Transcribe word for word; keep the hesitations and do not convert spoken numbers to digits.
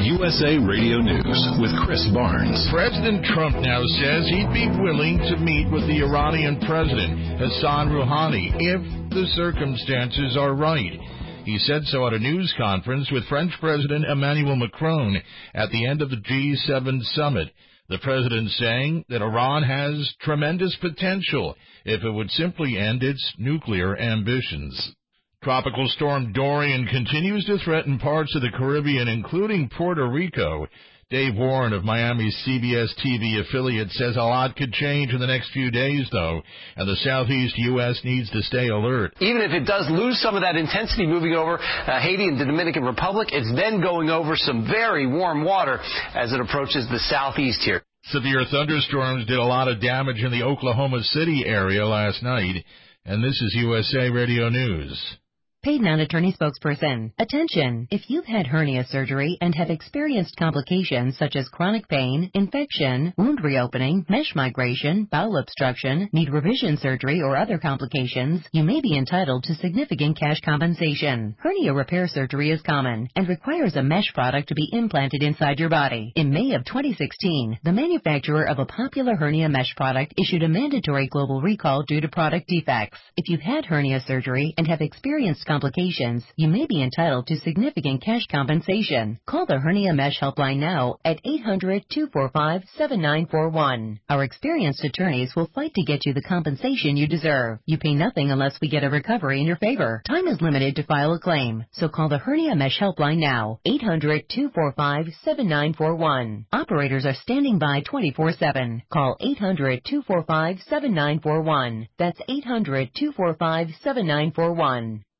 U S A Radio News with Chris Barnes. President Trump now says he'd be willing to meet with the Iranian president, Hassan Rouhani, if the circumstances are right. He said so at a news conference with French President Emmanuel Macron at the end of the G seven summit. The president saying that Iran has tremendous potential if it would simply end its nuclear ambitions. Tropical storm Dorian continues to threaten parts of the Caribbean, including Puerto Rico. Dave Warren of Miami's C B S T V affiliate says a lot could change in the next few days, though, and the southeast U S needs to stay alert. Even if it does lose some of that intensity moving over uh, Haiti and the Dominican Republic, it's then going over some very warm water as it approaches the southeast here. Severe thunderstorms did a lot of damage in the Oklahoma City area last night, and this is U S A Radio News. Paid non-attorney spokesperson. Attention! If you've had hernia surgery and have experienced complications such as chronic pain, infection, wound reopening, mesh migration, bowel obstruction, need revision surgery, or other complications, you may be entitled to significant cash compensation. Hernia repair surgery is common and requires a mesh product to be implanted inside your body. In May of twenty sixteen, the manufacturer of a popular hernia mesh product issued a mandatory global recall due to product defects. If you've had hernia surgery and have experienced complications, you may be entitled to significant cash compensation. Call the Hernia Mesh Helpline now at eight hundred, two four five, seven nine four one. Our experienced attorneys will fight to get you the compensation you deserve. You pay nothing unless we get a recovery in your favor. Time is limited to file a claim, so call the Hernia Mesh Helpline now, eight hundred, two four five, seven nine four one. Operators are standing by twenty-four seven. Call eight hundred, two four five, seven nine four one. That's eight hundred, two four five, seven nine four one.